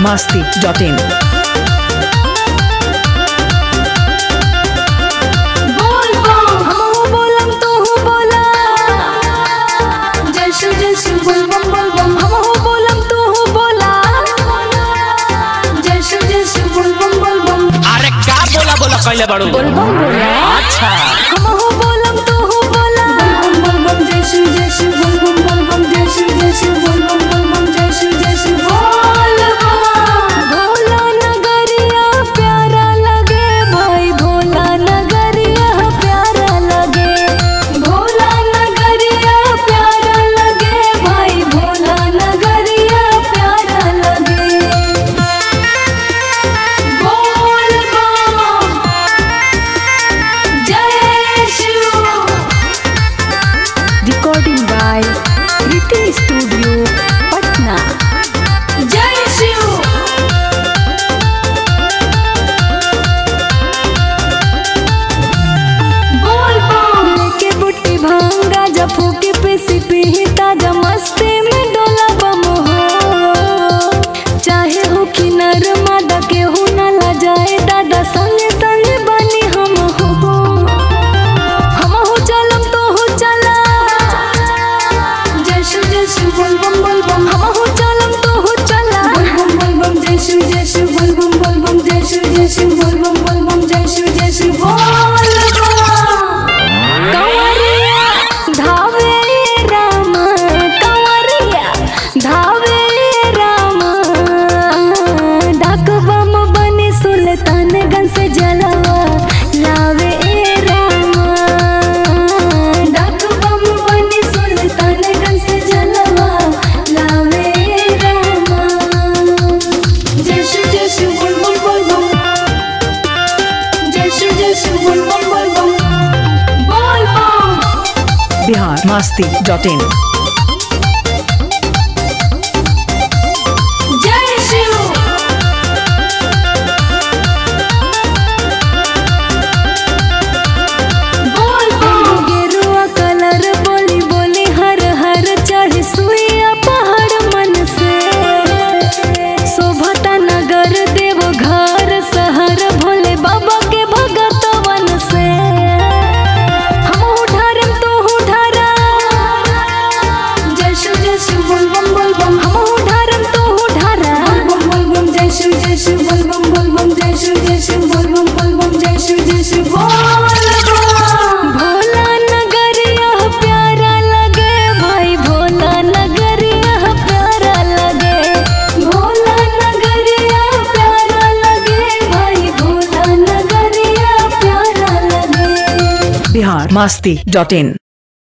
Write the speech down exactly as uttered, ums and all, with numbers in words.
masti dot in. कैले बड़ू अच्छा हम हो बोलम तू हो बोला बम बम बम जय शिव जय शिव बम बम बम जय शिव जय शिव बम बम बम जय शिव जय शिव बोल भोला नगरिया प्यारा लगे भाई भोला नगरिया प्यारा लगे भोला नगरिया प्यारा लगे भाई भोला नगरिया प्यारा लगे बोल Recording by Riti Studio, Patna. Jai Shiv. बोल बम लेके बुट्टी भांग राजा फूके पेसी पी ताजा मस्ती में डोला बम हो चाहे हो कि नर मादा के हो ना ला जाए दादा संगे संगे बनी हम हो हम हो चलम तो हो चला जय शिव जय शिव बोल बम बोल बम हम हो चलम तो हो चला बोल बम बोल बम जय शिव जय शिव बोल बम बोल बम जय शिव जय शिव बोल बम बोल बम जय शिव जय शिव बोल कंवरिया धावे राम कंवरिया धावे राम डाक बम बने सुल्तानगंज से जलवा लावे राम डाक बम बने सुल्तानगंज से जलवा लावे राम जय शिव जय शिव बोल बम बोल बम जय शिव जय शिव बोल बम बोल बम बोल बम Bihar masti dot in. जय शिव बोल बम गेरुआ कलर बोली बोली हर हर चढ़ सुइया पहाड़ मन से शोभता नगर देव घर शहर भोले बाबा के भगतवन से हम उठारम तो उठारा जय शिव जय शिव बोल बम बोल बम हम उठारम तो उठारा बोल बम बोल बम जय शिव जय शिव बोल बम बोल बम जय शिव जय शिव बोल बम बोल बम जय शिव जय शिव बोल भोला नगरिया प्यारा लगे भाई भोला नगरिया प्यारा लगे भोला नगरिया प्यारा लगे भाई भोला नगरिया प्यारा लगे Bihar masti dot in.